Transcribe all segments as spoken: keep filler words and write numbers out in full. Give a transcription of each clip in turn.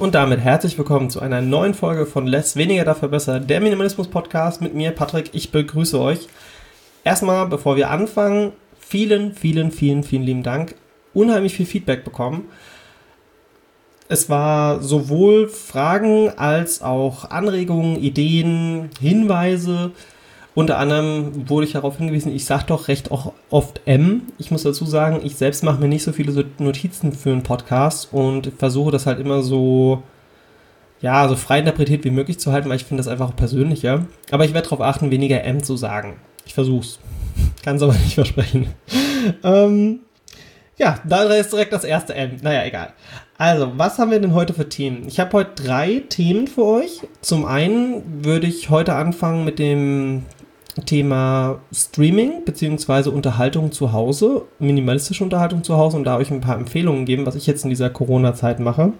Und damit herzlich willkommen zu einer neuen Folge von Less, Weniger, Dafür Besser, der Minimalismus-Podcast mit mir, Patrick. Ich begrüße euch. Erstmal, bevor wir anfangen, vielen, vielen, vielen, vielen lieben Dank. Unheimlich viel Feedback bekommen. Es war sowohl Fragen als auch Anregungen, Ideen, Hinweise. Unter anderem wurde ich darauf hingewiesen, ich sage doch recht auch oft M. Ich muss dazu sagen, ich selbst mache mir nicht so viele Notizen für einen Podcast und versuche das halt immer so, ja, so frei interpretiert wie möglich zu halten, weil ich finde das einfach auch persönlicher. Aber ich werde darauf achten, weniger M zu sagen. Ich versuch's. Kann es aber nicht versprechen. ähm, ja, da ist direkt das erste M. Naja, egal. Also, was haben wir denn heute für Themen? Ich habe heute drei Themen für euch. Zum einen würde ich heute anfangen mit dem Thema Streaming bzw. Unterhaltung zu Hause, minimalistische Unterhaltung zu Hause und da euch ein paar Empfehlungen geben, was ich jetzt in dieser Corona-Zeit mache.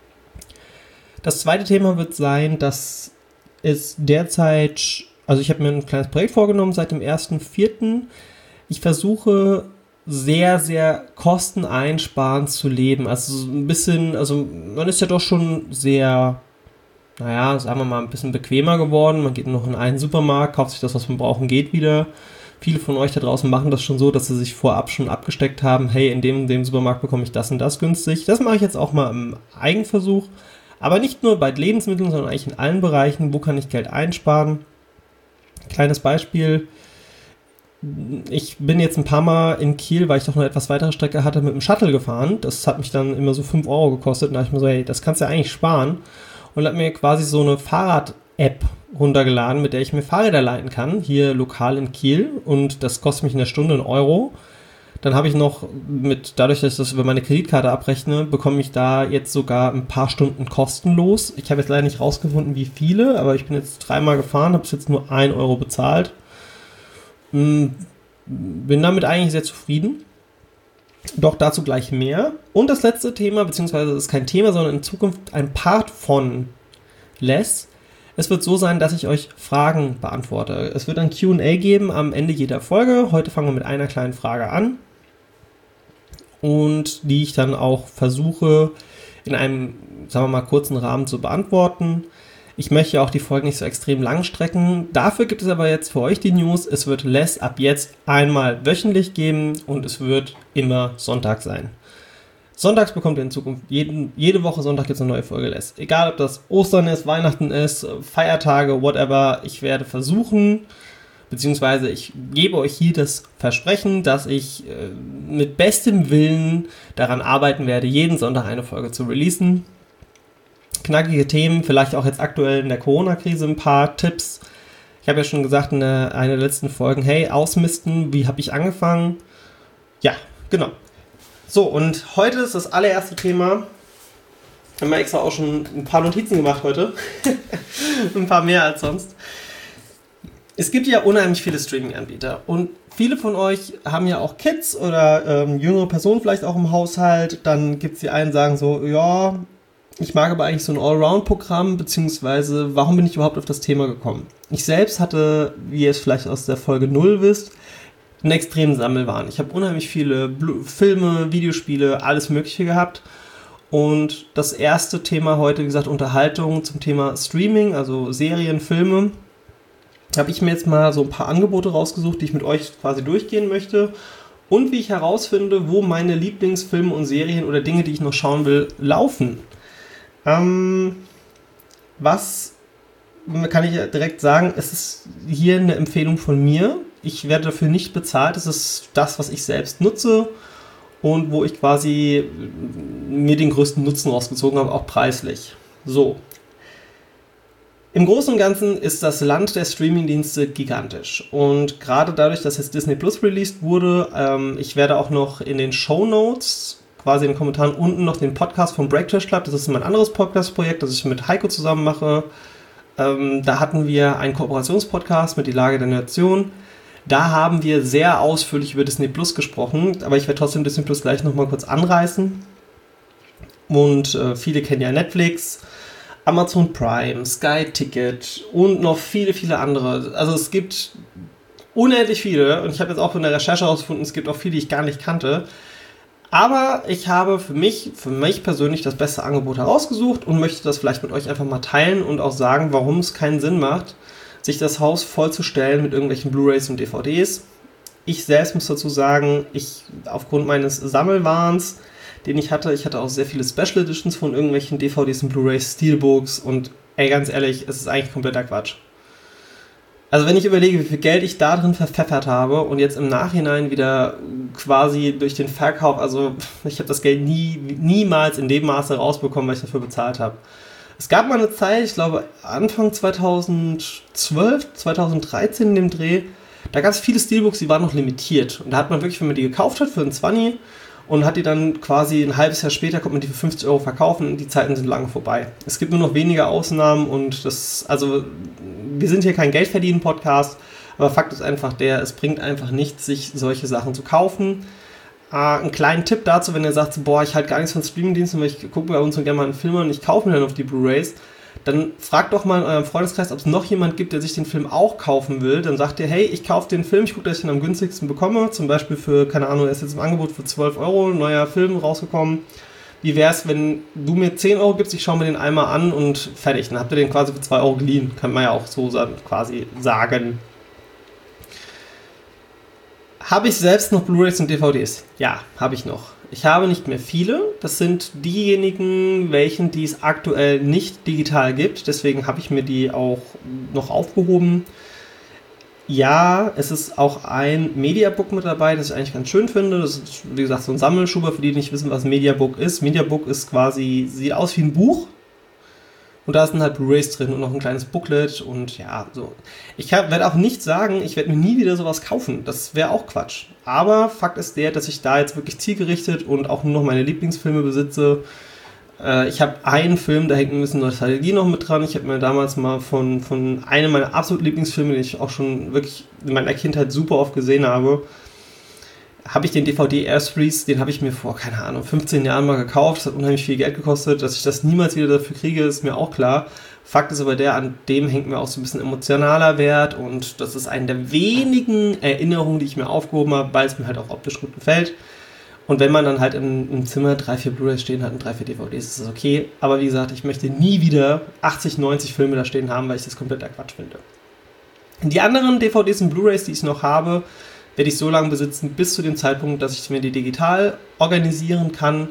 Das zweite Thema wird sein, dass es derzeit, also ich habe mir ein kleines Projekt vorgenommen seit dem ersten vierten Ich versuche sehr, sehr kosteneinsparend zu leben. Also ein bisschen, also man ist ja doch schon sehr, naja, sagen wir mal, ein bisschen bequemer geworden. Man geht noch in einen Supermarkt, kauft sich das, was man brauchen, geht wieder. Viele von euch da draußen machen das schon so, dass sie sich vorab schon abgesteckt haben, hey, in dem, in dem Supermarkt bekomme ich das und das günstig. Das mache ich jetzt auch mal im Eigenversuch. Aber nicht nur bei Lebensmitteln, sondern eigentlich in allen Bereichen. Wo kann ich Geld einsparen? Kleines Beispiel. Ich bin jetzt ein paar Mal in Kiel, weil ich doch eine etwas weitere Strecke hatte, mit dem Shuttle gefahren. Das hat mich dann immer so fünf Euro gekostet. Und da habe ich mir so, hey, das kannst du ja eigentlich sparen. Und habe mir quasi so eine Fahrrad-App runtergeladen, mit der ich mir Fahrräder leihen kann, hier lokal in Kiel. Und das kostet mich in der Stunde einen Euro. Dann habe ich noch mit, dadurch, dass ich das über meine Kreditkarte abrechne, bekomme ich da jetzt sogar ein paar Stunden kostenlos. Ich habe jetzt leider nicht rausgefunden, wie viele, aber ich bin jetzt dreimal gefahren, habe jetzt nur ein Euro bezahlt. Bin damit eigentlich sehr zufrieden. Doch dazu gleich mehr. Und das letzte Thema, beziehungsweise ist kein Thema, sondern in Zukunft ein Part von Less. Es wird so sein, dass ich euch Fragen beantworte. Es wird ein Q und A geben am Ende jeder Folge. Heute fangen wir mit einer kleinen Frage an. Und die ich dann auch versuche, in einem, sagen wir mal, kurzen Rahmen zu beantworten. Ich möchte auch die Folgen nicht so extrem lang strecken. Dafür gibt es aber jetzt für euch die News. Es wird Less ab jetzt einmal wöchentlich geben und es wird immer Sonntag sein. Sonntags bekommt ihr in Zukunft jeden, jede Woche Sonntag gibt es eine neue Folge Less. Egal, ob das Ostern ist, Weihnachten ist, Feiertage, whatever. Ich werde versuchen, beziehungsweise ich gebe euch hier das Versprechen, dass ich äh, mit bestem Willen daran arbeiten werde, jeden Sonntag eine Folge zu releasen. Knackige Themen, vielleicht auch jetzt aktuell in der Corona-Krise ein paar Tipps. Ich habe ja schon gesagt in der, einer der letzten Folgen, hey, ausmisten, wie habe ich angefangen? Ja, genau. So, und heute ist das allererste Thema. Ich habe mir extra auch schon ein paar Notizen gemacht heute. ein paar mehr als sonst. Es gibt ja unheimlich viele Streaming-Anbieter und viele von euch haben ja auch Kids oder ähm, jüngere Personen vielleicht auch im Haushalt. Dann gibt es die einen, die sagen so, ja, ich mag aber eigentlich so ein Allround-Programm, beziehungsweise warum bin ich überhaupt auf das Thema gekommen? Ich selbst hatte, wie ihr es vielleicht aus der Folge null wisst, einen extremen Sammelwahn. Ich habe unheimlich viele Blu- Filme, Videospiele, alles Mögliche gehabt. Und das erste Thema heute, wie gesagt, Unterhaltung zum Thema Streaming, also Serien, Filme, habe ich mir jetzt mal so ein paar Angebote rausgesucht, die ich mit euch quasi durchgehen möchte. Und wie ich herausfinde, wo meine Lieblingsfilme und Serien oder Dinge, die ich noch schauen will, laufen. Ähm, was kann ich direkt sagen, es ist hier eine Empfehlung von mir. Ich werde dafür nicht bezahlt. Es ist das, was ich selbst nutze und wo ich quasi mir den größten Nutzen rausgezogen habe, auch preislich. So. Im Großen und Ganzen ist das Land der Streamingdienste gigantisch. Und gerade dadurch, dass jetzt Disney Plus released wurde, ähm, ich werde auch noch in den Shownotes quasi in den Kommentaren unten noch den Podcast vom Breakfast Club. Das ist mein anderes Podcast-Projekt, das ich mit Heiko zusammen mache. Ähm, da hatten wir einen Kooperationspodcast mit Die Lage der Nation. Da haben wir sehr ausführlich über Disney Plus gesprochen, aber ich werde trotzdem Disney Plus gleich nochmal kurz anreißen. Und äh, viele kennen ja Netflix, Amazon Prime, Sky Ticket und noch viele, viele andere. Also es gibt unendlich viele und ich habe jetzt auch in der Recherche herausgefunden, es gibt auch viele, die ich gar nicht kannte. Aber ich habe für mich, für mich persönlich das beste Angebot herausgesucht und möchte das vielleicht mit euch einfach mal teilen und auch sagen, warum es keinen Sinn macht, sich das Haus vollzustellen mit irgendwelchen Blu-rays und D V Ds. Ich selbst muss dazu sagen, ich aufgrund meines Sammelwahns, den ich hatte, ich hatte auch sehr viele Special Editions von irgendwelchen D V Ds und Blu-rays, Steelbooks und ey, ganz ehrlich, es ist eigentlich kompletter Quatsch. Also wenn ich überlege, wie viel Geld ich da drin verpfeffert habe und jetzt im Nachhinein wieder quasi durch den Verkauf, also ich habe das Geld nie, niemals in dem Maße rausbekommen, was ich dafür bezahlt habe. Es gab mal eine Zeit, ich glaube Anfang zweitausendzwölf, zweitausenddreizehn in dem Dreh, da gab es viele Steelbooks, die waren noch limitiert. Und da hat man wirklich, wenn man die gekauft hat für einen zwanzig und hat die dann quasi ein halbes Jahr später, konnte man die für fünfzig Euro verkaufen und die Zeiten sind lange vorbei. Es gibt nur noch wenige Ausnahmen und das, also wir sind hier kein Geldverdienen-Podcast, aber Fakt ist einfach der, es bringt einfach nichts, sich solche Sachen zu kaufen. Äh, einen kleinen Tipp dazu, wenn ihr sagt, boah, ich halte gar nichts von Streamingdiensten, weil ich gucke bei uns so gerne mal einen Film und ich kaufe mir dann auf die Blu-rays, dann fragt doch mal in eurem Freundeskreis, ob es noch jemand gibt, der sich den Film auch kaufen will. Dann sagt ihr, hey, ich kaufe den Film, ich gucke, dass ich ihn am günstigsten bekomme. Zum Beispiel für, keine Ahnung, er ist jetzt im Angebot für zwölf Euro, ein neuer Film rausgekommen. Wie wäre es, wenn du mir zehn Euro gibst, ich schaue mir den einmal an und fertig. Dann habt ihr den quasi für zwei Euro geliehen. Kann man ja auch so quasi sagen. Habe ich selbst noch Blu-rays und D V Ds? Ja, habe ich noch. Ich habe nicht mehr viele. Das sind diejenigen, welchen die es aktuell nicht digital gibt. Deswegen habe ich mir die auch noch aufgehoben. Ja, es ist auch ein Mediabook mit dabei, das ich eigentlich ganz schön finde. Das ist, wie gesagt, so ein Sammelschuber, für die, die nicht wissen, was ein Mediabook ist. Mediabook ist quasi, sieht aus wie ein Buch. Und da sind halt Blu-rays drin und noch ein kleines Booklet und ja, so. Ich werde auch nicht sagen, ich werde mir nie wieder sowas kaufen. Das wäre auch Quatsch. Aber Fakt ist der, dass ich da jetzt wirklich zielgerichtet und auch nur noch meine Lieblingsfilme besitze. Äh, ich habe einen Film, da hängt ein bisschen Nostalgie noch mit dran. Ich habe mir damals mal von, von einem meiner absoluten Lieblingsfilme, den ich auch schon wirklich in meiner Kindheit super oft gesehen habe, habe ich den D V D Airstreets, den habe ich mir vor, keine Ahnung, fünfzehn Jahren mal gekauft. Das hat unheimlich viel Geld gekostet. Dass ich das niemals wieder dafür kriege, ist mir auch klar. Fakt ist aber der, an dem hängt mir auch so ein bisschen emotionaler Wert und das ist eine der wenigen Erinnerungen, die ich mir aufgehoben habe, weil es mir halt auch optisch gut gefällt. Und wenn man dann halt im, im Zimmer drei, vier Blu-rays stehen hat und drei, vier D V Ds, ist das okay. Aber wie gesagt, ich möchte nie wieder achtzig, neunzig Filme da stehen haben, weil ich das kompletter Quatsch finde. Die anderen D V Ds und Blu-rays, die ich noch habe, werde ich so lange besitzen, bis zu dem Zeitpunkt, dass ich mir die digital organisieren kann.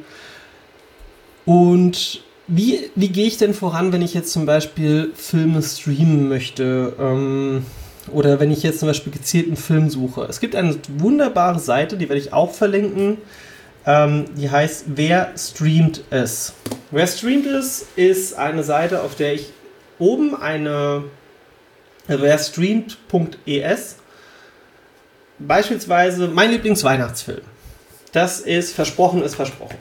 Und wie, wie gehe ich denn voran, wenn ich jetzt zum Beispiel Filme streamen möchte? Ähm, oder wenn ich jetzt zum Beispiel gezielt einen Film suche? Es gibt eine wunderbare Seite, die werde ich auch verlinken. Ähm, die heißt Wer streamt es? Wer streamt es ist eine Seite, auf der ich oben eine wer streamt punkt e s beispielsweise mein Lieblingsweihnachtsfilm. Das ist Versprochen ist Versprochen.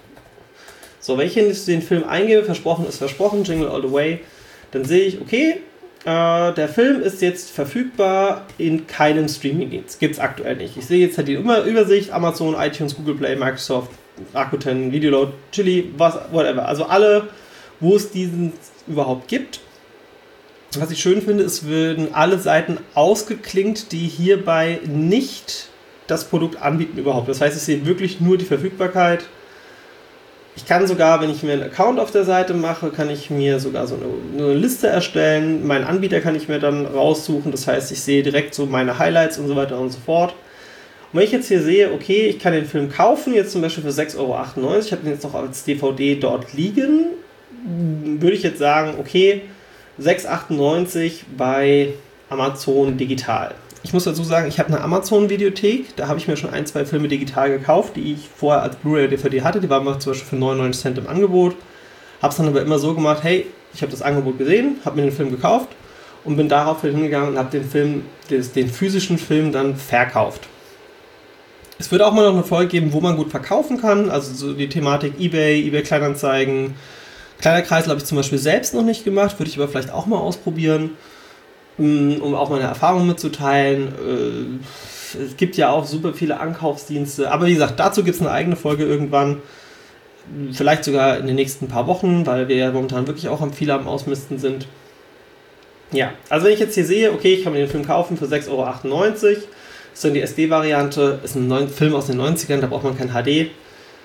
So, wenn ich den Film eingebe, Versprochen ist Versprochen, Jingle All the Way, dann sehe ich, okay, äh, der Film ist jetzt verfügbar in keinem Streamingdienst. Gibt es aktuell nicht. Ich sehe jetzt halt die Übersicht, Amazon, iTunes, Google Play, Microsoft, Rakuten, Videoload, Chili, was, whatever. Also alle, wo es diesen überhaupt gibt. Was ich schön finde, es werden alle Seiten ausgeklinkt, die hierbei nicht das Produkt anbieten überhaupt. Das heißt, ich sehe wirklich nur die Verfügbarkeit. Ich kann sogar, wenn ich mir einen Account auf der Seite mache, kann ich mir sogar so eine, eine Liste erstellen. Meinen Anbieter kann ich mir dann raussuchen. Das heißt, ich sehe direkt so meine Highlights und so weiter und so fort. Und wenn ich jetzt hier sehe, okay, ich kann den Film kaufen, jetzt zum Beispiel für sechs Euro achtundneunzig, ich habe den jetzt noch als D V D dort liegen, würde ich jetzt sagen, okay, sechs Euro achtundneunzig bei Amazon digital. Ich muss dazu sagen, ich habe eine Amazon-Videothek, da habe ich mir schon ein, zwei Filme digital gekauft, die ich vorher als Blu-ray oder D V D hatte, die waren mal zum Beispiel für neunundneunzig Cent im Angebot. Habe es dann aber immer so gemacht, hey, ich habe das Angebot gesehen, habe mir den Film gekauft und bin darauf hingegangen und habe den Film, den physischen Film dann verkauft. Es wird auch mal noch eine Folge geben, wo man gut verkaufen kann, also so die Thematik eBay, eBay Kleinanzeigen. Kleiner Kreisel habe ich zum Beispiel selbst noch nicht gemacht, würde ich aber vielleicht auch mal ausprobieren, um auch meine Erfahrungen mitzuteilen. Es gibt ja auch super viele Ankaufsdienste, aber wie gesagt, dazu gibt es eine eigene Folge irgendwann, vielleicht sogar in den nächsten paar Wochen, weil wir ja momentan wirklich auch am viel am Ausmisten sind. Ja, also wenn ich jetzt hier sehe, okay, ich kann mir den Film kaufen für sechs Euro achtundneunzig, ist dann die S D-Variante, ist ein neuer Film aus den neunzigern, da braucht man kein H D.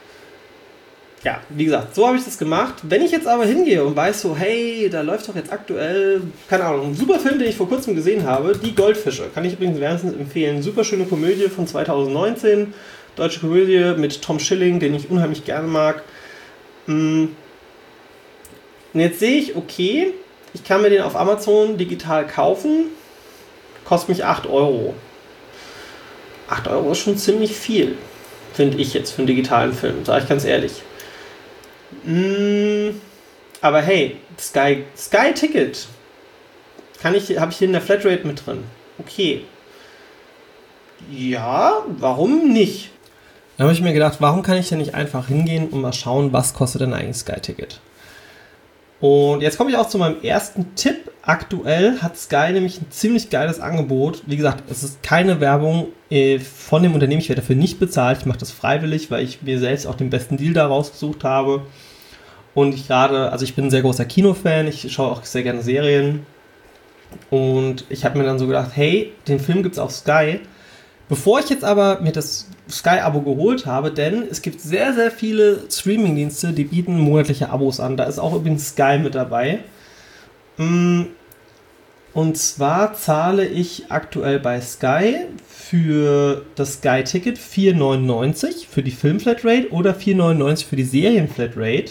ja, wie gesagt, so habe ich das gemacht. Wenn ich jetzt aber hingehe und weiß so, hey, da läuft doch jetzt aktuell, keine Ahnung, ein super Film, den ich vor kurzem gesehen habe, Die Goldfische. Kann ich übrigens wärmstens empfehlen. Super schöne Komödie von zwanzig neunzehn. Deutsche Komödie mit Tom Schilling, den ich unheimlich gerne mag. Und jetzt sehe ich, okay, ich kann mir den auf Amazon digital kaufen. Kostet mich acht Euro. acht Euro ist schon ziemlich viel, finde ich jetzt für einen digitalen Film, sage ich ganz ehrlich. Mm, aber hey, Sky, Sky Ticket kann ich, habe ich hier in der Flatrate mit drin. Okay. Ja, warum nicht? Da habe ich mir gedacht, warum kann ich denn nicht einfach hingehen und mal schauen, was kostet denn eigentlich Sky Ticket? Und jetzt komme ich auch zu meinem ersten Tipp. Aktuell hat Sky nämlich ein ziemlich geiles Angebot. Wie gesagt, es ist keine Werbung äh, von dem Unternehmen. Ich werde dafür nicht bezahlt. Ich mache das freiwillig, weil ich mir selbst auch den besten Deal da rausgesucht habe. Und ich gerade, also ich bin ein sehr großer Kinofan. Ich schaue auch sehr gerne Serien. Und ich habe mir dann so gedacht, hey, den Film gibt es auf Sky. Bevor ich jetzt aber mir das Sky-Abo geholt habe, denn es gibt sehr, sehr viele Streaming-Dienste, die bieten monatliche Abos an. Da ist auch übrigens Sky mit dabei. Und zwar zahle ich aktuell bei Sky für das Sky-Ticket vier neunundneunzig für die Film-Flatrate oder vier neunundneunzig für die Serien-Flatrate.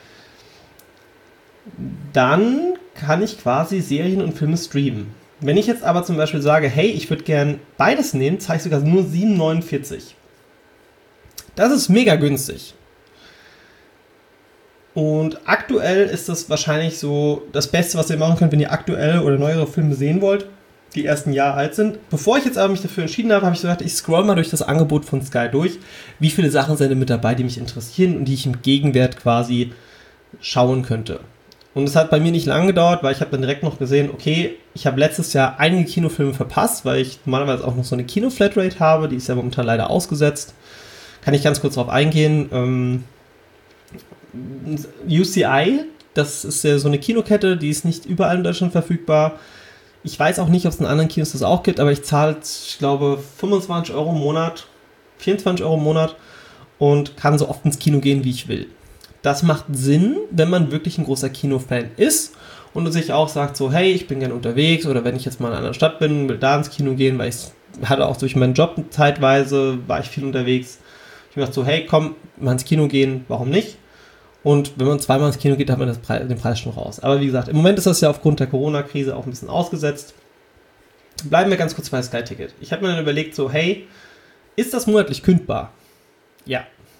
Dann kann ich quasi Serien und Filme streamen. Wenn ich jetzt aber zum Beispiel sage, hey, ich würde gern beides nehmen, zahle ich sogar nur sieben neunundvierzig. Das ist mega günstig. Und aktuell ist das wahrscheinlich so das Beste, was ihr machen könnt, wenn ihr aktuell oder neuere Filme sehen wollt, die erst ein Jahr alt sind. Bevor ich jetzt aber mich dafür entschieden habe, habe ich gesagt, ich scroll mal durch das Angebot von Sky durch. Wie viele Sachen sind denn mit dabei, die mich interessieren und die ich im Gegenwert quasi schauen könnte. Und es hat bei mir nicht lange gedauert, weil ich habe dann direkt noch gesehen, okay, ich habe letztes Jahr einige Kinofilme verpasst, weil ich normalerweise auch noch so eine Kino-Flatrate habe, die ist ja momentan leider ausgesetzt. Kann ich ganz kurz darauf eingehen. Ähm, U C I, das ist ja so eine Kinokette, die ist nicht überall in Deutschland verfügbar. Ich weiß auch nicht, ob es in anderen Kinos das auch gibt, aber ich zahle, ich glaube, fünfundzwanzig Euro im Monat, vierundzwanzig Euro im Monat und kann so oft ins Kino gehen, wie ich will. Das macht Sinn, wenn man wirklich ein großer Kinofan ist und sich auch sagt so, hey, ich bin gerne unterwegs oder wenn ich jetzt mal in einer anderen Stadt bin, will da ins Kino gehen, weil ich hatte auch durch meinen Job zeitweise, war ich viel unterwegs. Ich dachte so, hey, komm, mal ins Kino gehen, warum nicht? Und wenn man zweimal ins Kino geht, hat man das Pre- den Preis schon raus. Aber wie gesagt, im Moment ist das ja aufgrund der Corona-Krise auch ein bisschen ausgesetzt. Bleiben wir ganz kurz bei Sky Ticket. Ich habe mir dann überlegt so, hey, ist das monatlich kündbar? Ja.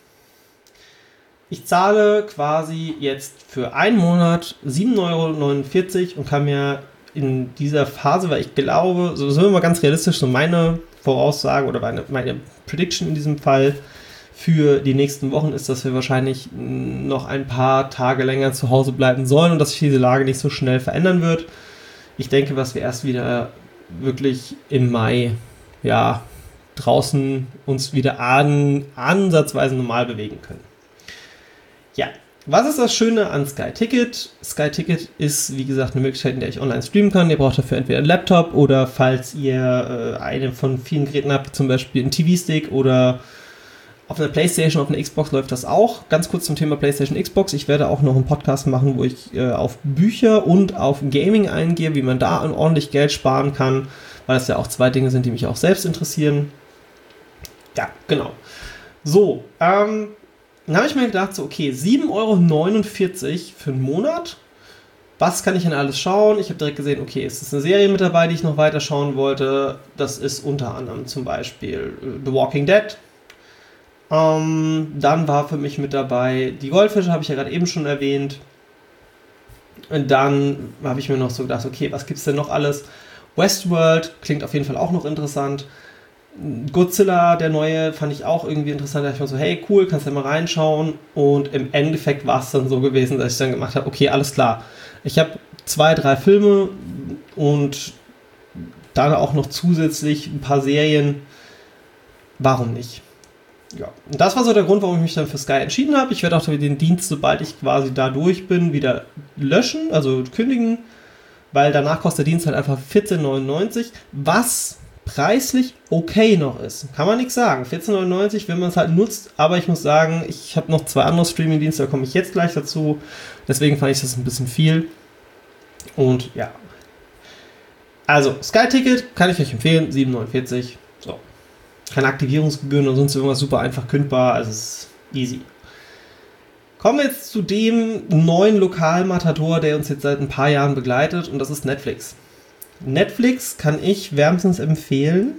Ich zahle quasi jetzt für einen Monat sieben Euro neunundvierzig und kann mir in dieser Phase, weil ich glaube, so sind wir mal ganz realistisch, so meine Voraussage oder meine, meine Prediction in diesem Fall für die nächsten Wochen ist, dass wir wahrscheinlich noch ein paar Tage länger zu Hause bleiben sollen und dass sich diese Lage nicht so schnell verändern wird. Ich denke, dass wir erst wieder wirklich im Mai, ja, draußen uns wieder an, ansatzweise normal bewegen können. Ja, was ist das Schöne an Sky Ticket? Sky Ticket ist, wie gesagt, eine Möglichkeit, in der ich online streamen kann. Ihr braucht dafür entweder einen Laptop oder falls ihr äh, eine von vielen Geräten habt, zum Beispiel einen T V-Stick oder auf einer PlayStation, auf einer Xbox läuft das auch. Ganz kurz zum Thema PlayStation, Xbox. Ich werde auch noch einen Podcast machen, wo ich äh, auf Bücher und auf Gaming eingehe, wie man da ordentlich Geld sparen kann, weil das ja auch zwei Dinge sind, die mich auch selbst interessieren. Ja, genau. So, ähm, dann habe ich mir gedacht, so okay, sieben Euro neunundvierzig für einen Monat. Was kann ich denn alles schauen? Ich habe direkt gesehen, okay, es ist eine Serie mit dabei, die ich noch weiter schauen wollte. Das ist unter anderem zum Beispiel The Walking Dead. Ähm, dann war für mich mit dabei Die Goldfische, habe ich ja gerade eben schon erwähnt. Und dann habe ich mir noch so gedacht, okay, was gibt's denn noch alles? Westworld klingt auf jeden Fall auch noch interessant. Godzilla, der neue, fand ich auch irgendwie interessant. Da dachte ich mir so, hey, cool, kannst du ja mal reinschauen. Und im Endeffekt war es dann so gewesen, dass ich dann gemacht habe, okay, alles klar. Ich habe zwei, drei Filme und dann auch noch zusätzlich ein paar Serien. Warum nicht? Ja, und das war so der Grund, warum ich mich dann für Sky entschieden habe. Ich werde auch den Dienst, sobald ich quasi da durch bin, wieder löschen, also kündigen, weil danach kostet der Dienst halt einfach vierzehn neunundneunzig, was preislich okay noch ist. Kann man nichts sagen. vierzehn neunundneunzig, wenn man es halt nutzt, aber ich muss sagen, ich habe noch zwei andere Streaming-Dienste, da komme ich jetzt gleich dazu. Deswegen fand ich das ein bisschen viel. Und ja. Also, Sky-Ticket kann ich euch empfehlen, sieben neunundvierzig. So. Keine Aktivierungsgebühren oder sonst irgendwas, super einfach kündbar, also es ist easy. Kommen wir jetzt zu dem neuen Lokalmatador, der uns jetzt seit ein paar Jahren begleitet, und das ist Netflix. Netflix kann ich wärmstens empfehlen,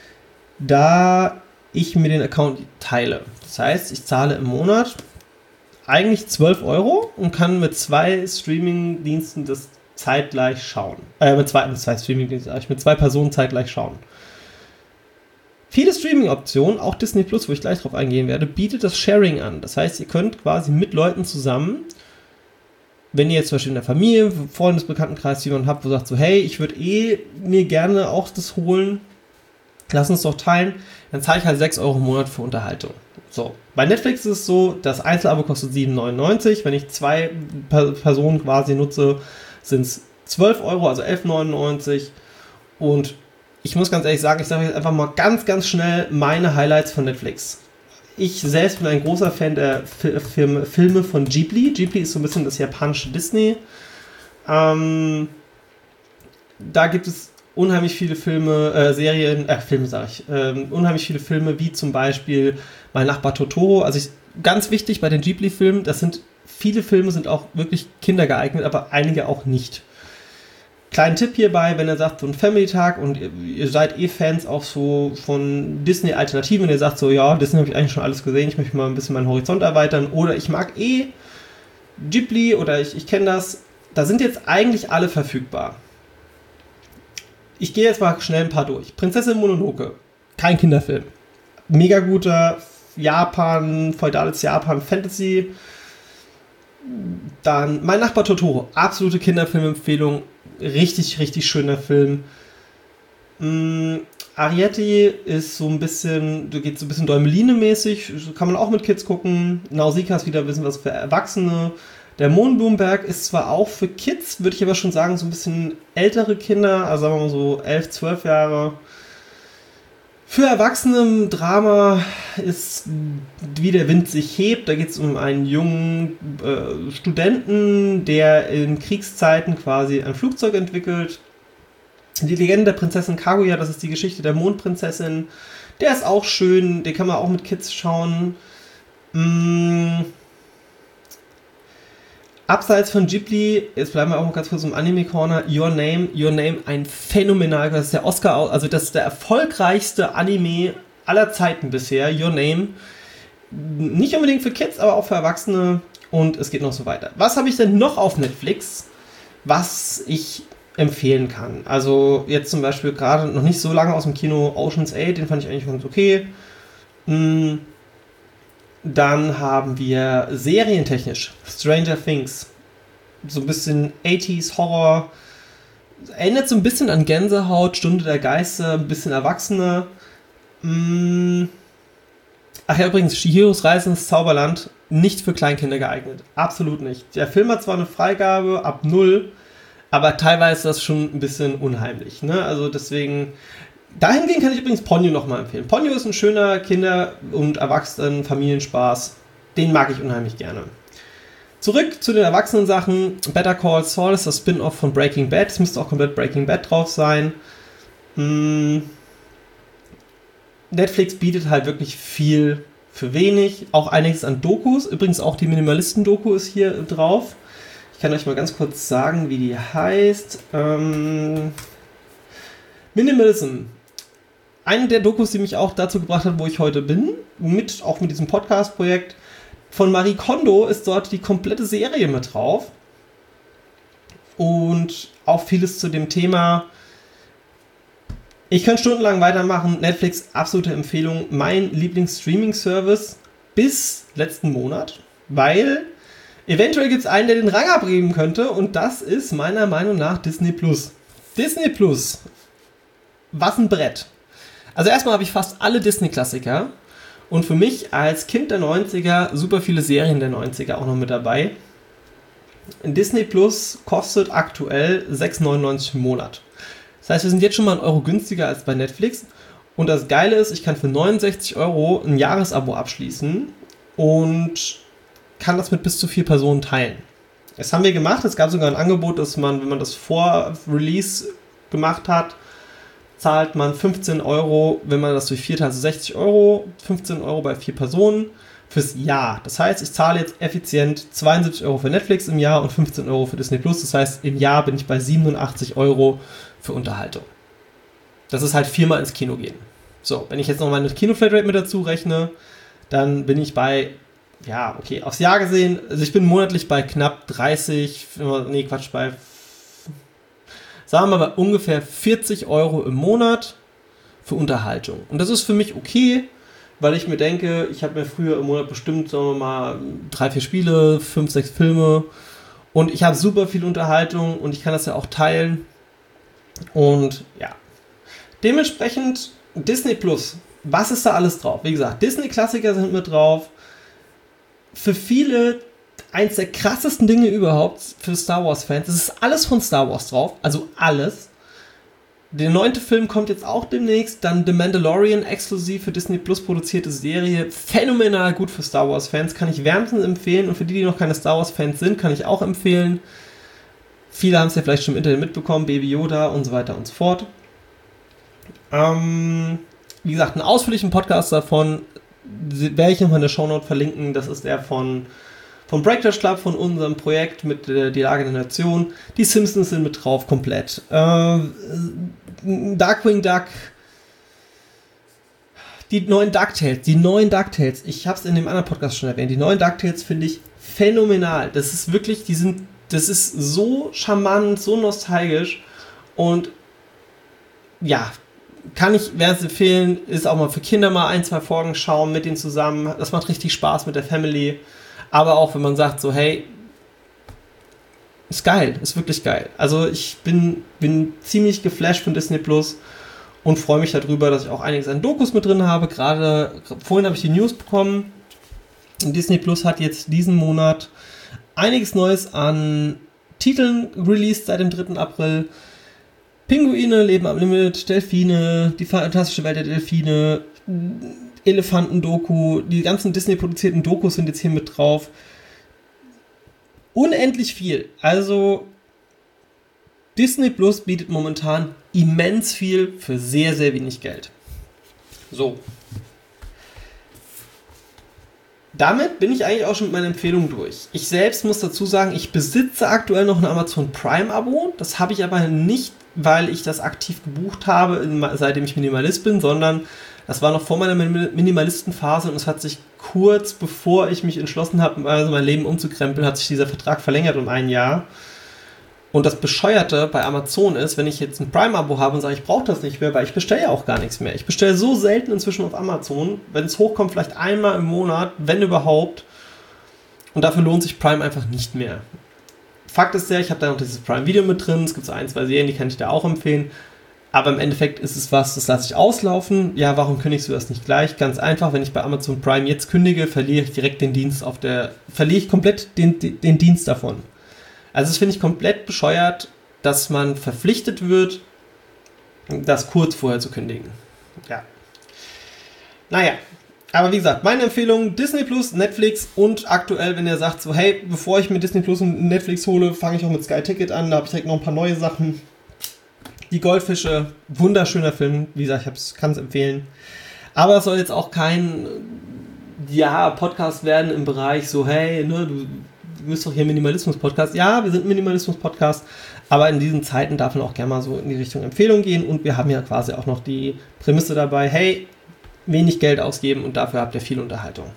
da ich mir den Account teile. Das heißt, ich zahle im Monat eigentlich zwölf Euro und kann mit zwei Streaming-Diensten das zeitgleich schauen. Äh, mit zwei, mit zwei Streaming-Diensten, mit zwei Personen zeitgleich schauen. Viele Streaming-Optionen, auch Disney Plus, wo ich gleich drauf eingehen werde, bietet das Sharing an. Das heißt, ihr könnt quasi mit Leuten zusammen, wenn ihr jetzt zum Beispiel in der Familie, Freundesbekanntenkreis jemanden habt, wo sagt so, hey, ich würde eh mir gerne auch das holen, lass uns doch teilen, dann zahle ich halt sechs Euro im Monat für Unterhaltung. So, bei Netflix ist es so, das Einzelabo kostet sieben neunundneunzig, wenn ich zwei Personen quasi nutze, sind es zwölf Euro, also elf neunundneunzig, und ich muss ganz ehrlich sagen, ich sage jetzt einfach mal ganz, ganz schnell meine Highlights von Netflix. Ich selbst bin ein großer Fan der Film, Filme von Ghibli. Ghibli ist so ein bisschen das japanische Disney. Ähm, da gibt es unheimlich viele Filme, äh, Serien, äh, Filme sage ich, ähm, unheimlich viele Filme, wie zum Beispiel Mein Nachbar Totoro. Also ich, ganz wichtig bei den Ghibli-Filmen, das sind, viele Filme sind auch wirklich kindergeeignet, aber einige auch nicht. Kleinen Tipp hierbei, wenn ihr sagt, so ein Family-Tag und ihr, ihr seid eh Fans auch so von Disney-Alternativen, wenn ihr sagt so, ja, Disney habe ich eigentlich schon alles gesehen, ich möchte mal ein bisschen meinen Horizont erweitern, oder ich mag eh Ghibli oder ich, ich kenne das, da sind jetzt eigentlich alle verfügbar. Ich gehe jetzt mal schnell ein paar durch. Prinzessin Mononoke, kein Kinderfilm. Mega guter Japan, feudales Japan, Fantasy. Dann Mein Nachbar Totoro, absolute Kinderfilmempfehlung. Richtig, richtig schöner Film. Mm, Arrietty ist so ein bisschen, du geht so ein bisschen Däumeline-mäßig, kann man auch mit Kids gucken. Nausicaa ist wieder ein bisschen was für Erwachsene. Der Mohnblumenberg ist zwar auch für Kids, würde ich aber schon sagen, so ein bisschen ältere Kinder, also sagen wir mal so elf, zwölf Jahre. Für Erwachsene Drama ist Wie der Wind sich hebt. Da geht es um einen jungen äh, Studenten, der in Kriegszeiten quasi ein Flugzeug entwickelt. Die Legende der Prinzessin Kaguya, das ist die Geschichte der Mondprinzessin. Der ist auch schön, den kann man auch mit Kids schauen. Mm. Abseits von Ghibli, jetzt bleiben wir auch noch ganz kurz im Anime-Corner, Your Name, Your Name, ein phänomenal, das ist der Oscar, also das ist der erfolgreichste Anime aller Zeiten bisher, Your Name. Nicht unbedingt für Kids, aber auch für Erwachsene, und es geht noch so weiter. Was habe ich denn noch auf Netflix, was ich empfehlen kann? Also jetzt zum Beispiel gerade noch nicht so lange aus dem Kino Ocean's Eight, den fand ich eigentlich ganz okay. Hm. Dann haben wir serientechnisch Stranger Things. So ein bisschen achtziger Horror. Erinnert so ein bisschen an Gänsehaut, Stunde der Geister, ein bisschen erwachsener. Ach ja, übrigens, Chihiros Reise ins Zauberland, nicht für Kleinkinder geeignet. Absolut nicht. Der Film hat zwar eine Freigabe ab null, aber teilweise ist das schon ein bisschen unheimlich. Ne? Also deswegen... Dahingehend kann ich übrigens Ponyo nochmal empfehlen. Ponyo ist ein schöner Kinder- und Erwachsenen-Familienspaß. Den mag ich unheimlich gerne. Zurück zu den Erwachsenen-Sachen. Better Call Saul ist das Spin-Off von Breaking Bad. Es müsste auch komplett Breaking Bad drauf sein. Hm. Netflix bietet halt wirklich viel für wenig. Auch einiges an Dokus. Übrigens auch die Minimalisten-Doku ist hier drauf. Ich kann euch mal ganz kurz sagen, wie die heißt. Ähm, Minimalism. Eine der Dokus, die mich auch dazu gebracht hat, wo ich heute bin, mit, auch mit diesem Podcast-Projekt, von Marie Kondo ist dort die komplette Serie mit drauf. Und auch vieles zu dem Thema. Ich könnte stundenlang weitermachen. Netflix, absolute Empfehlung. Mein Lieblings-Streaming-Service bis letzten Monat, weil eventuell gibt es einen, der den Rang abgeben könnte, und das ist meiner Meinung nach Disney Plus. Disney Plus. Was ein Brett. Also erstmal habe ich fast alle Disney-Klassiker und für mich als Kind der neunziger super viele Serien der neunziger auch noch mit dabei. Disney Plus kostet aktuell sechs neunundneunzig im Monat. Das heißt, wir sind jetzt schon mal einen Euro günstiger als bei Netflix. Und das Geile ist, ich kann für neunundsechzig Euro ein Jahresabo abschließen und kann das mit bis zu vier Personen teilen. Das haben wir gemacht. Es gab sogar ein Angebot, dass man, wenn man das vor Release gemacht hat, zahlt man fünfzehn Euro, wenn man das durch vier teilt, also sechzig Euro, fünfzehn Euro bei vier Personen fürs Jahr. Das heißt, ich zahle jetzt effizient zweiundsiebzig Euro für Netflix im Jahr und fünfzehn Euro für Disney Plus. Das heißt, im Jahr bin ich bei siebenundachtzig Euro für Unterhaltung. Das ist halt viermal ins Kino gehen. So, wenn ich jetzt noch meine Kino-Flatrate mit dazu rechne, dann bin ich bei, ja, okay, aufs Jahr gesehen, also ich bin monatlich bei knapp dreißig, nee, Quatsch, bei, sagen wir mal, bei ungefähr vierzig Euro im Monat für Unterhaltung. Und das ist für mich okay, weil ich mir denke, ich habe mir früher im Monat bestimmt, sagen wir mal, drei, vier Spiele, fünf, sechs Filme und ich habe super viel Unterhaltung und ich kann das ja auch teilen. Und ja, dementsprechend Disney Plus, was ist da alles drauf? Wie gesagt, Disney-Klassiker sind mit drauf. Für viele eins der krassesten Dinge überhaupt für Star Wars-Fans. Es ist alles von Star Wars drauf, also alles. Der neunte Film kommt jetzt auch demnächst, dann The Mandalorian, exklusiv für Disney Plus produzierte Serie, phänomenal gut für Star Wars-Fans, kann ich wärmstens empfehlen und für die, die noch keine Star Wars-Fans sind, kann ich auch empfehlen. Viele haben es ja vielleicht schon im Internet mitbekommen, Baby Yoda und so weiter und so fort. Ähm, wie gesagt, einen ausführlichen Podcast davon werde ich nochmal in der Shownote verlinken. Das ist der von, von Breakfast Club, von unserem Projekt mit äh, Die Lage der Nation. Die Simpsons sind mit drauf, komplett. Äh, Darkwing Duck. Die neuen DuckTales. Die neuen DuckTales. Ich habe es in dem anderen Podcast schon erwähnt. Die neuen DuckTales finde ich phänomenal. Das ist wirklich, die sind, das ist so charmant, so nostalgisch und ja, kann ich, werde es empfehlen, ist auch mal für Kinder mal ein, zwei Folgen schauen mit denen zusammen. Das macht richtig Spaß mit der Family. Aber auch, wenn man sagt so, hey, ist geil, ist wirklich geil. Also ich bin, bin ziemlich geflasht von Disney Plus und freue mich darüber, dass ich auch einiges an Dokus mit drin habe. Gerade vorhin habe ich die News bekommen. Disney Plus hat jetzt diesen Monat einiges Neues an Titeln released seit dem dritten April. Pinguine, Leben am Limit, Delfine, die fantastische Welt der Delfine, Elefanten-Doku, die ganzen Disney-produzierten Dokus sind jetzt hier mit drauf. Unendlich viel. Also Disney Plus bietet momentan immens viel für sehr, sehr wenig Geld. So. Damit bin ich eigentlich auch schon mit meiner Empfehlung durch. Ich selbst muss dazu sagen, ich besitze aktuell noch ein Amazon Prime-Abo. Das habe ich aber nicht, weil ich das aktiv gebucht habe, seitdem ich Minimalist bin, sondern das war noch vor meiner Minimalistenphase und es hat sich kurz bevor ich mich entschlossen habe, also mein Leben umzukrempeln, hat sich dieser Vertrag verlängert um ein Jahr. Und das Bescheuerte bei Amazon ist, wenn ich jetzt ein Prime-Abo habe und sage, ich brauche das nicht mehr, weil ich bestelle ja auch gar nichts mehr. Ich bestelle so selten inzwischen auf Amazon, wenn es hochkommt, vielleicht einmal im Monat, wenn überhaupt. Und dafür lohnt sich Prime einfach nicht mehr. Fakt ist ja, ich habe da noch dieses Prime-Video mit drin, es gibt so ein, zwei Serien, die kann ich da auch empfehlen. Aber im Endeffekt ist es was, das lasse ich auslaufen. Ja, warum kündigst du das nicht gleich? Ganz einfach, wenn ich bei Amazon Prime jetzt kündige, verliere ich direkt den Dienst auf der, verliere ich komplett den, den, den Dienst davon. Also das finde ich komplett bescheuert, dass man verpflichtet wird, das kurz vorher zu kündigen. Ja. Naja, aber wie gesagt, meine Empfehlung, Disney Plus, Netflix und aktuell, wenn ihr sagt so, hey, bevor ich mir Disney Plus und Netflix hole, fange ich auch mit Sky Ticket an, da habe ich direkt noch ein paar neue Sachen. Die Goldfische, wunderschöner Film, wie gesagt, ich kann es empfehlen. Aber es soll jetzt auch kein ja, Podcast werden im Bereich so, hey, ne, du Du bist doch hier Minimalismus-Podcast. Ja, wir sind ein Minimalismus-Podcast, aber in diesen Zeiten darf man auch gerne mal so in die Richtung Empfehlung gehen und wir haben ja quasi auch noch die Prämisse dabei, hey, wenig Geld ausgeben und dafür habt ihr viel Unterhaltung.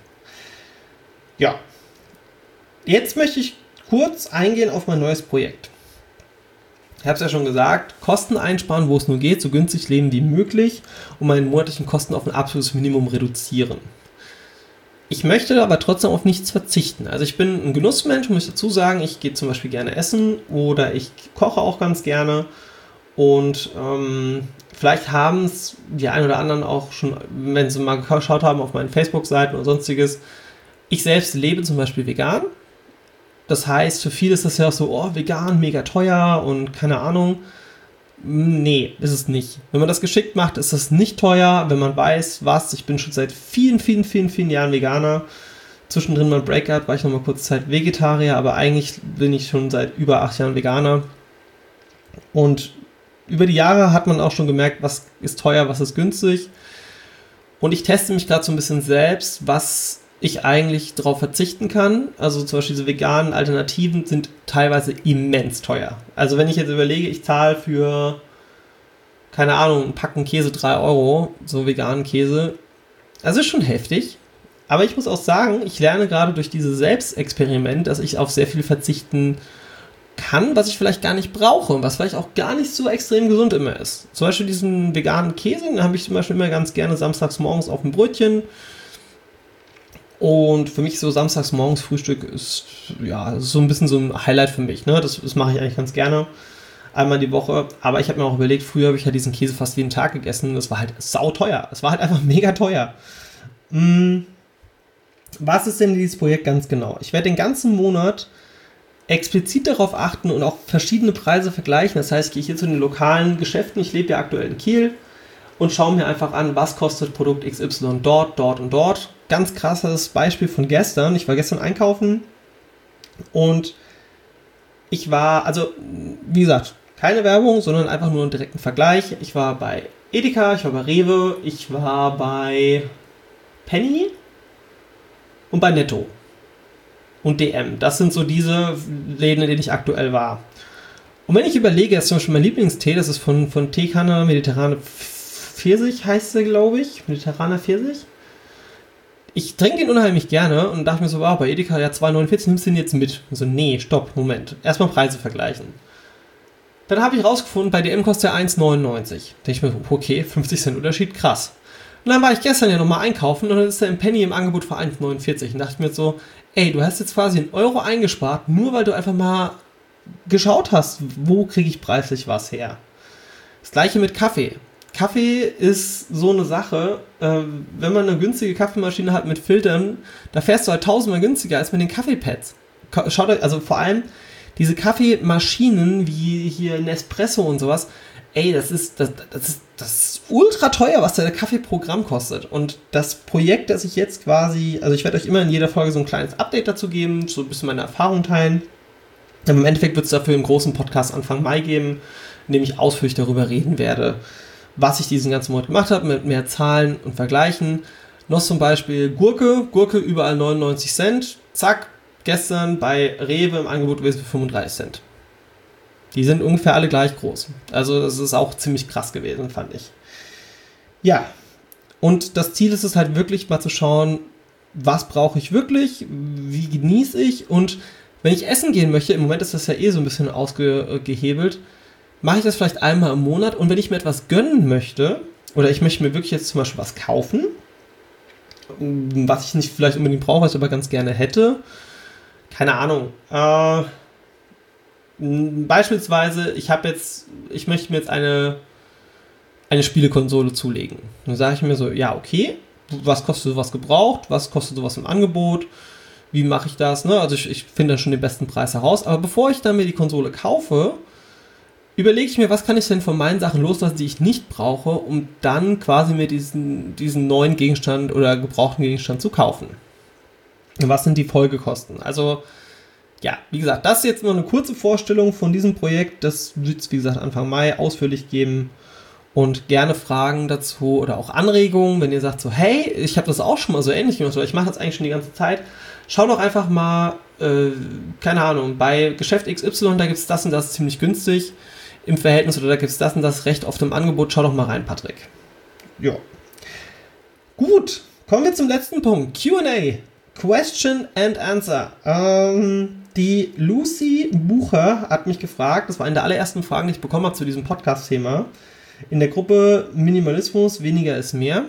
Ja, jetzt möchte ich kurz eingehen auf mein neues Projekt. Ich habe es ja schon gesagt, Kosten einsparen, wo es nur geht, so günstig leben wie möglich und meine monatlichen Kosten auf ein absolutes Minimum reduzieren. Ich möchte aber trotzdem auf nichts verzichten. Also ich bin ein Genussmensch, muss ich dazu sagen. Ich gehe zum Beispiel gerne essen oder ich koche auch ganz gerne. Und ähm, vielleicht haben es die einen oder anderen auch schon, wenn sie mal geschaut haben auf meinen Facebook-Seiten oder sonstiges. Ich selbst lebe zum Beispiel vegan. Das heißt, für viele ist das ja auch so, oh, vegan, mega teuer und keine Ahnung. Nee, ist es nicht. Wenn man das geschickt macht, ist das nicht teuer, wenn man weiß, was. Ich bin schon seit vielen, vielen, vielen, vielen Jahren Veganer. Zwischendrin mal ein Break gehabt, war ich noch mal kurz Zeit Vegetarier, aber eigentlich bin ich schon seit über acht Jahren Veganer. Und über die Jahre hat man auch schon gemerkt, was ist teuer, was ist günstig. Und ich teste mich gerade so ein bisschen selbst, was ich eigentlich darauf verzichten kann. Also zum Beispiel diese veganen Alternativen sind teilweise immens teuer. Also wenn ich jetzt überlege, ich zahle für, keine Ahnung, ein Packen Käse drei Euro, so veganen Käse. Also ist schon heftig. Aber ich muss auch sagen, ich lerne gerade durch dieses Selbstexperiment, dass ich auf sehr viel verzichten kann, was ich vielleicht gar nicht brauche und was vielleicht auch gar nicht so extrem gesund immer ist. Zum Beispiel diesen veganen Käse, den habe ich zum Beispiel immer ganz gerne samstags morgens auf dem Brötchen. Und für mich so samstags morgens Frühstück ist ja so ein bisschen so ein Highlight für mich. Ne? Das, das mache ich eigentlich ganz gerne. Einmal die Woche. Aber ich habe mir auch überlegt, früher habe ich ja diesen Käse fast jeden Tag gegessen. Das war halt sauteuer. Es war halt einfach mega teuer. Hm. Was ist denn dieses Projekt ganz genau? Ich werde den ganzen Monat explizit darauf achten und auch verschiedene Preise vergleichen. Das heißt, ich gehe hier zu den lokalen Geschäften. Ich lebe ja aktuell in Kiel. Und schaue mir einfach an, was kostet Produkt X Y dort, dort und dort. Ganz krasses Beispiel von gestern. Ich war gestern einkaufen und ich war, also wie gesagt, keine Werbung, sondern einfach nur einen direkten Vergleich. Ich war bei Edeka, ich war bei Rewe, ich war bei Penny und bei Netto und D M. Das sind so diese Läden, in denen ich aktuell war. Und wenn ich überlege, das ist zum Beispiel mein Lieblingstee, das ist von, von Teekanne Mediterrane Pfirsich heißt sie, glaube ich. Mediterraner Pfirsich. Ich trinke den unheimlich gerne und dachte mir so, wow, bei Edeka ja zwei neunundvierzig, nimmst du den jetzt mit? Und so, nee, stopp, Moment. Erstmal Preise vergleichen. Dann habe ich rausgefunden, bei D M kostet er eins neunundneunzig. Da denke ich mir, okay, fünfzig Cent Unterschied, krass. Und dann war ich gestern ja nochmal einkaufen und dann ist er im Penny im Angebot für eins neunundvierzig. Und dachte ich mir so, ey, du hast jetzt quasi einen Euro eingespart, nur weil du einfach mal geschaut hast, wo kriege ich preislich was her. Das gleiche mit Kaffee. Kaffee ist so eine Sache, äh, wenn man eine günstige Kaffeemaschine hat mit Filtern, da fährst du halt tausendmal günstiger als mit den Kaffeepads. Schaut euch, also vor allem diese Kaffeemaschinen wie hier Nespresso und sowas, ey, das ist, das, das ist, das ist ultra teuer, was der Kaffeeprogramm kostet. Und das Projekt, das ich jetzt quasi, also ich werde euch immer in jeder Folge so ein kleines Update dazu geben, so ein bisschen meine Erfahrung teilen. Aber im Endeffekt wird es dafür einen großen Podcast Anfang Mai geben, in dem ich ausführlich darüber reden werde, was ich diesen ganzen Monat gemacht habe, mit mehr Zahlen und Vergleichen. Noch zum Beispiel Gurke, Gurke überall neunundneunzig Cent, zack, gestern bei Rewe im Angebot gewesen für fünfunddreißig Cent. Die sind ungefähr alle gleich groß. Also das ist auch ziemlich krass gewesen, fand ich. Ja, und das Ziel ist es halt wirklich mal zu schauen, was brauche ich wirklich, wie genieße ich und wenn ich essen gehen möchte, im Moment ist das ja eh so ein bisschen ausgehebelt, mache ich das vielleicht einmal im Monat und wenn ich mir etwas gönnen möchte oder ich möchte mir wirklich jetzt zum Beispiel was kaufen, was ich nicht vielleicht unbedingt brauche, was ich aber ganz gerne hätte, keine Ahnung, äh, beispielsweise, ich habe jetzt, ich möchte mir jetzt eine, eine Spielekonsole zulegen. Dann sage ich mir so, ja okay, was kostet sowas gebraucht, was kostet sowas im Angebot, wie mache ich das, ne? Also ich, ich finde dann schon den besten Preis heraus, aber bevor ich dann mir die Konsole kaufe, überlege ich mir, was kann ich denn von meinen Sachen loslassen, die ich nicht brauche, um dann quasi mir diesen, diesen neuen Gegenstand oder gebrauchten Gegenstand zu kaufen. Und was sind die Folgekosten? Also, ja, wie gesagt, das ist jetzt nur eine kurze Vorstellung von diesem Projekt. Das wird es, wie gesagt, Anfang Mai ausführlich geben. Und gerne Fragen dazu oder auch Anregungen, wenn ihr sagt so, hey, ich habe das auch schon mal so ähnlich gemacht, oder ich mache das eigentlich schon die ganze Zeit. Schau doch einfach mal, äh, keine Ahnung, bei Geschäft X Y, da gibt es das und das ziemlich günstig im Verhältnis oder da gibt es das und das recht oft im Angebot. Schau doch mal rein, Patrick. Ja. Gut, kommen wir zum letzten Punkt. Q and A. Question and Answer. Ähm, die Lucy Bucher hat mich gefragt, das war eine der allerersten Fragen, die ich bekommen habe zu diesem Podcast-Thema, in der Gruppe Minimalismus, weniger ist mehr,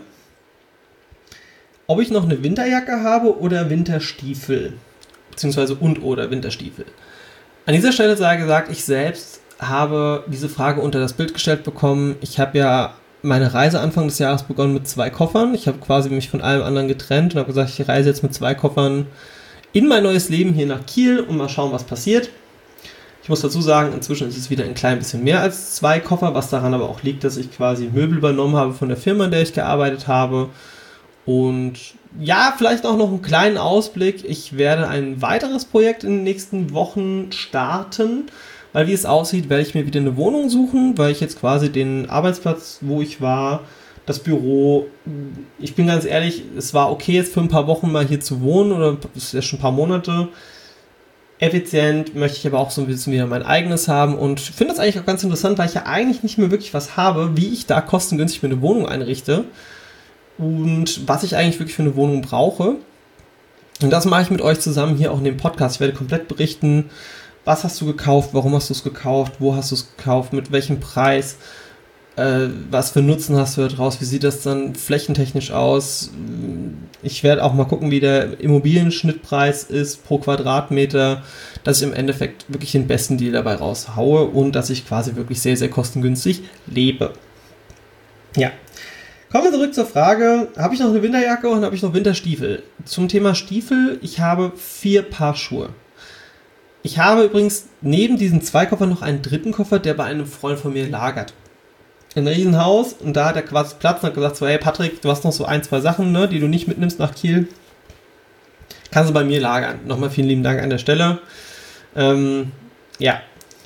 ob ich noch eine Winterjacke habe oder Winterstiefel, beziehungsweise und oder Winterstiefel. An dieser Stelle sei gesagt, ich selbst habe diese Frage unter das Bild gestellt bekommen. Ich habe ja meine Reise Anfang des Jahres begonnen mit zwei Koffern. Ich habe quasi mich von allem anderen getrennt und habe gesagt, ich reise jetzt mit zwei Koffern in mein neues Leben hier nach Kiel und mal schauen, was passiert. Ich muss dazu sagen, inzwischen ist es wieder ein klein bisschen mehr als zwei Koffer, was daran aber auch liegt, dass ich quasi Möbel übernommen habe von der Firma, in der ich gearbeitet habe. Und ja, vielleicht auch noch einen kleinen Ausblick. Ich werde ein weiteres Projekt in den nächsten Wochen starten, weil wie es aussieht, werde ich mir wieder eine Wohnung suchen, weil ich jetzt quasi den Arbeitsplatz, wo ich war, das Büro, ich bin ganz ehrlich, es war okay, jetzt für ein paar Wochen mal hier zu wohnen, oder es ist ja schon ein paar Monate. Effizient möchte ich aber auch so ein bisschen wieder mein eigenes haben und finde das eigentlich auch ganz interessant, weil ich ja eigentlich nicht mehr wirklich was habe, wie ich da kostengünstig mir eine Wohnung einrichte und was ich eigentlich wirklich für eine Wohnung brauche. Und das mache ich mit euch zusammen hier auch in dem Podcast. Ich werde komplett berichten, was hast du gekauft, warum hast du es gekauft, wo hast du es gekauft, mit welchem Preis, äh, was für Nutzen hast du da draus, wie sieht das dann flächentechnisch aus. Ich werde auch mal gucken, wie der Immobilienschnittpreis ist pro Quadratmeter, dass ich im Endeffekt wirklich den besten Deal dabei raushaue und dass ich quasi wirklich sehr, sehr kostengünstig lebe. Ja. Kommen wir zurück zur Frage, habe ich noch eine Winterjacke und habe ich noch Winterstiefel? Zum Thema Stiefel, ich habe vier Paar Schuhe. Ich habe übrigens neben diesen zwei Koffern noch einen dritten Koffer, der bei einem Freund von mir lagert. Ein Riesenhaus, und da hat er quasi Platz und hat gesagt so, hey Patrick, du hast noch so ein, zwei Sachen, ne, die du nicht mitnimmst nach Kiel. Kannst du bei mir lagern. Nochmal vielen lieben Dank an der Stelle. Ähm, ja.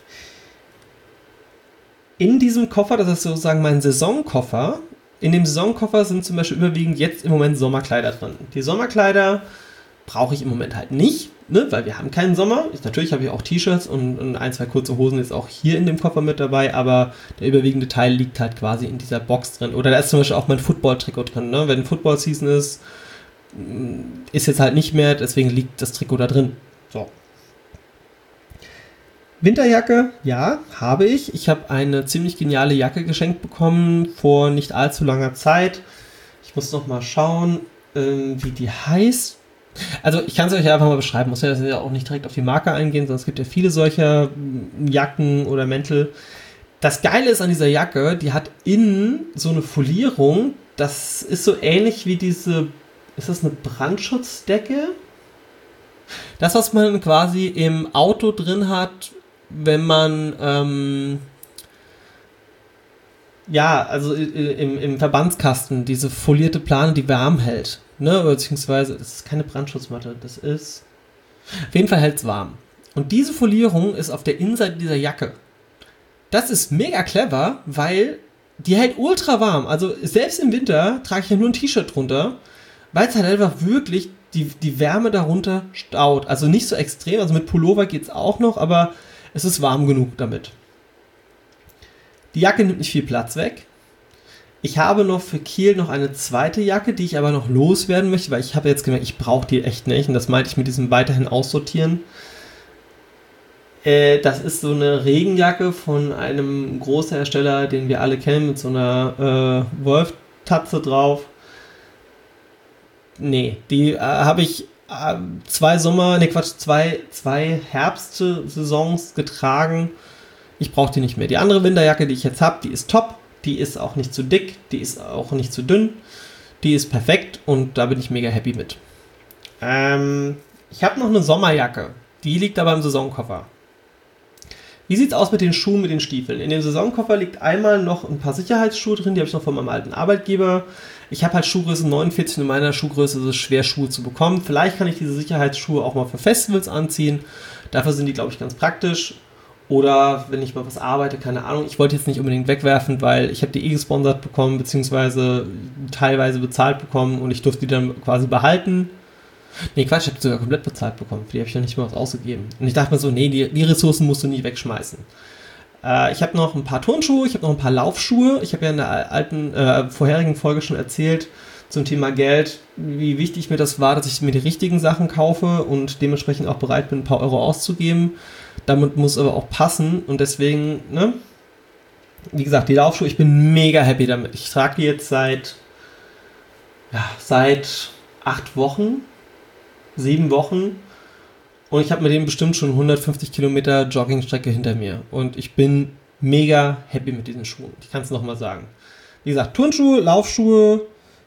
In diesem Koffer, das ist sozusagen mein Saisonkoffer, in dem Saisonkoffer sind zum Beispiel überwiegend jetzt im Moment Sommerkleider drin. Die Sommerkleider brauche ich im Moment halt nicht, ne, weil wir haben keinen Sommer. Ich, natürlich habe ich auch T-Shirts und, und ein, zwei kurze Hosen jetzt auch hier in dem Koffer mit dabei, aber der überwiegende Teil liegt halt quasi in dieser Box drin. Oder da ist zum Beispiel auch mein Football-Trikot drin. Ne? Wenn Football-Season ist, ist jetzt halt nicht mehr, deswegen liegt das Trikot da drin. So. Winterjacke, ja, habe ich. Ich habe eine ziemlich geniale Jacke geschenkt bekommen vor nicht allzu langer Zeit. Ich muss noch mal schauen, ähm, wie die heißt. Also ich kann es euch ja einfach mal beschreiben, muss ja, ja auch nicht direkt auf die Marke eingehen, sondern es gibt ja viele solcher Jacken oder Mäntel. Das Geile ist an dieser Jacke, die hat innen so eine Folierung, das ist so ähnlich wie diese, ist das eine Brandschutzdecke? Das, was man quasi im Auto drin hat, wenn man, ähm, ja, also im, im Verbandskasten, diese folierte Plane, die warm hält. Ne, beziehungsweise, das ist keine Brandschutzmatte, das ist, auf jeden Fall hält es warm. Und diese Folierung ist auf der Innenseite dieser Jacke. Das ist mega clever, weil die hält ultra warm. Also selbst im Winter trage ich ja nur ein T-Shirt drunter, weil es halt einfach wirklich die, die Wärme darunter staut. Also nicht so extrem, also mit Pullover geht es auch noch, aber es ist warm genug damit. Die Jacke nimmt nicht viel Platz weg. Ich habe noch für Kiel noch eine zweite Jacke, die ich aber noch loswerden möchte, weil ich habe jetzt gemerkt, ich brauche die echt nicht. Und das meinte ich mit diesem weiterhin aussortieren. Äh, das ist so eine Regenjacke von einem Großhersteller, den wir alle kennen, mit so einer äh, Wolf-Tatze drauf. Nee, die äh, habe ich äh, zwei Sommer, nee Quatsch, zwei, zwei Herbstsaisons getragen. Ich brauche die nicht mehr. Die andere Winterjacke, die ich jetzt habe, die ist top. Die ist auch nicht zu dick, die ist auch nicht zu dünn. Die ist perfekt und da bin ich mega happy mit. Ähm, ich habe noch eine Sommerjacke. Die liegt aber im Saisonkoffer. Wie sieht es aus mit den Schuhen, mit den Stiefeln? In dem Saisonkoffer liegt einmal noch ein paar Sicherheitsschuhe drin, die habe ich noch von meinem alten Arbeitgeber. Ich habe halt Schuhgröße neunundvierzig und in meiner Schuhgröße ist es schwer, Schuhe zu bekommen. Vielleicht kann ich diese Sicherheitsschuhe auch mal für Festivals anziehen. Dafür sind die, glaube ich, ganz praktisch. Oder wenn ich mal was arbeite, keine Ahnung. Ich wollte jetzt nicht unbedingt wegwerfen, weil ich habe die eh gesponsert bekommen, beziehungsweise teilweise bezahlt bekommen und ich durfte die dann quasi behalten. Nee, Quatsch, ich habe die sogar komplett bezahlt bekommen. Für die habe ich noch nicht mal was ausgegeben. Und ich dachte mir so, nee, die, die Ressourcen musst du nie wegschmeißen. Äh, ich habe noch ein paar Turnschuhe, ich habe noch ein paar Laufschuhe. Ich habe ja in der alten, äh, vorherigen Folge schon erzählt zum Thema Geld, wie wichtig mir das war, dass ich mir die richtigen Sachen kaufe und dementsprechend auch bereit bin, ein paar Euro auszugeben. Damit muss aber auch passen und deswegen, ne, wie gesagt, die Laufschuhe, ich bin mega happy damit. Ich trage die jetzt seit, ja, seit acht Wochen, sieben Wochen und ich habe mit denen bestimmt schon hundertfünfzig Kilometer Joggingstrecke hinter mir und ich bin mega happy mit diesen Schuhen. Ich kann es nochmal sagen. Wie gesagt, Turnschuhe, Laufschuhe,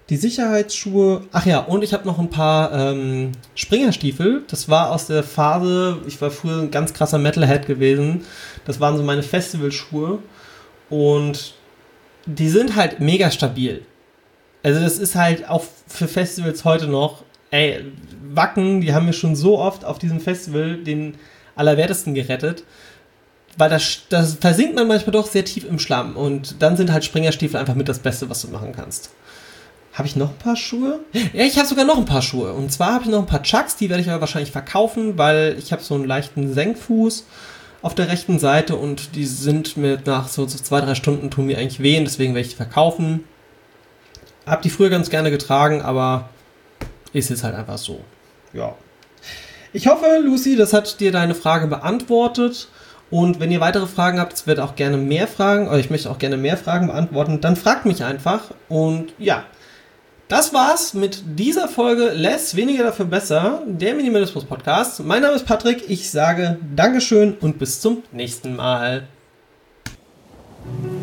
die Sicherheitsschuhe. Ach ja, und ich habe noch ein paar ähm, Springerstiefel. Das war aus der Phase, ich war früher ein ganz krasser Metalhead gewesen. Das waren so meine Festivalschuhe. Und die sind halt mega stabil. Also das ist halt auch für Festivals heute noch, ey, Wacken, die haben mir schon so oft auf diesem Festival den Allerwertesten gerettet. Weil das, das versinkt man manchmal doch sehr tief im Schlamm. Und dann sind halt Springerstiefel einfach mit das Beste, was du machen kannst. Habe ich noch ein paar Schuhe? Ja, ich habe sogar noch ein paar Schuhe. Und zwar habe ich noch ein paar Chucks, die werde ich aber wahrscheinlich verkaufen, weil ich habe so einen leichten Senkfuß auf der rechten Seite und die sind mir nach so, so zwei, drei Stunden tun mir eigentlich weh und deswegen werde ich die verkaufen. Hab die früher ganz gerne getragen, aber ist jetzt halt einfach so. Ja. Ich hoffe, Lucy, das hat dir deine Frage beantwortet. Und wenn ihr weitere Fragen habt, es wird auch gerne mehr Fragen, oder ich möchte auch gerne mehr Fragen beantworten, dann fragt mich einfach. Und ja, das war's mit dieser Folge Less, weniger dafür besser, der Minimalismus-Podcast. Mein Name ist Patrick, ich sage Dankeschön und bis zum nächsten Mal.